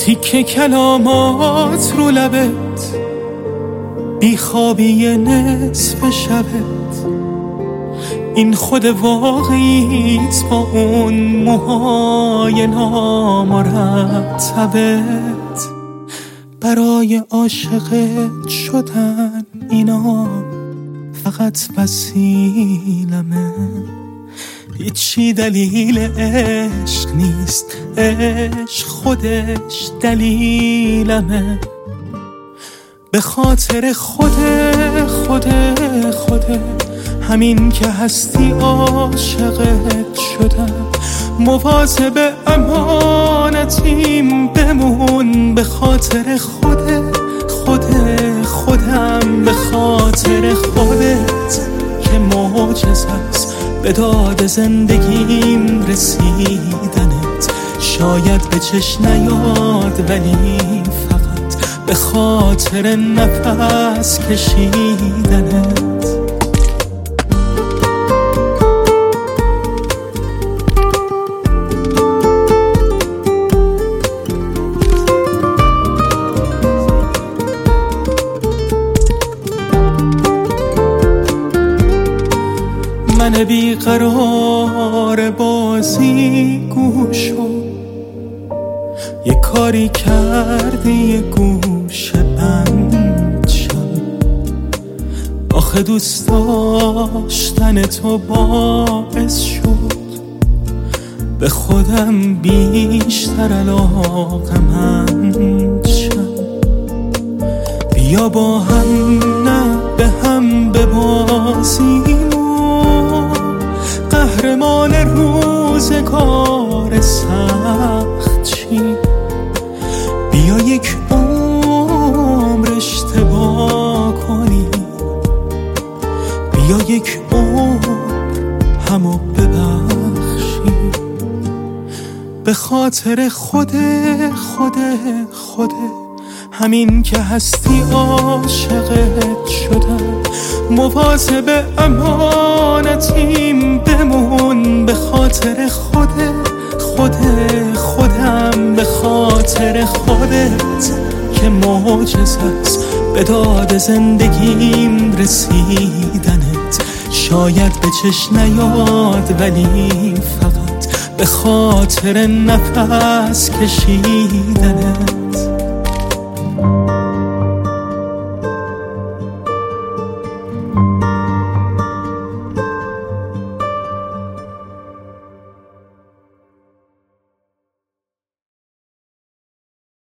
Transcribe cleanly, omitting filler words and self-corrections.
تیکه کلامات رو لبت، بیخوابی نصف شبت، این خود واقعیت با اون موهای نامرتبت. برای عاشقت شدن اینا فقط وسیلمه، هیچی دلیل عشق نیست، عشق خودش دلیلمه. به خاطر خوده همین که هستی عاشقت شدم، مواظب امانتیم بمون. به خاطر خودم، به خاطر خودت که معجزه است به داد زندگیم رسیدنت. شاید به چشم نیاد ولی فقط به خاطر نفس کشیدنت. من بیقرار بازی گوشو، یه کاری کردی یه گوشه بند شم. آخه دوست داشتن تو باعث شد به خودم بیشتر علاقه‌مند شم. بیا با هم نه به هم ببازیم، قهرمان روزگار سخت چی. بیا یک عمر اشتباه کنی، بیا یک عمر همو ببخشی. به خاطر خوده همین که هستی عاشقت شدم، مواظب امانتیم بمون. به خاطر خودم، به خاطر خودت که معجزه است به داد زندگیم رسیدنت. شاید به چشم نیاد ولی فقط به خاطر نفس کشیدنت.